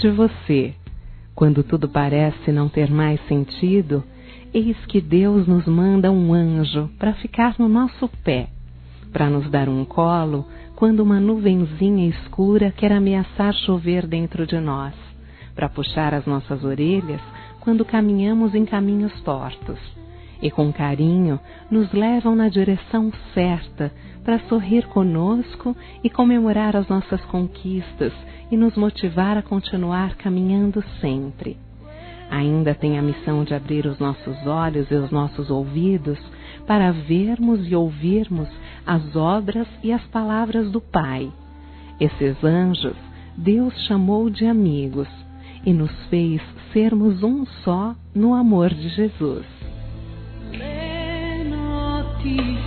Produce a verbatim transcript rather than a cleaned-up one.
de você. Quando tudo parece não ter mais sentido, eis que Deus nos manda um anjo para ficar no nosso pé, para nos dar um colo quando uma nuvenzinha escura quer ameaçar chover dentro de nós, para puxar as nossas orelhas quando caminhamos em caminhos tortos, e com carinho nos levam na direção certa para sorrir conosco e comemorar as nossas conquistas e nos motivar a continuar caminhando sempre. Ainda tem a missão de abrir os nossos olhos e os nossos ouvidos para vermos e ouvirmos as obras e as palavras do Pai. Esses anjos Deus chamou de amigos e nos fez sermos um só no amor de Jesus. Le notti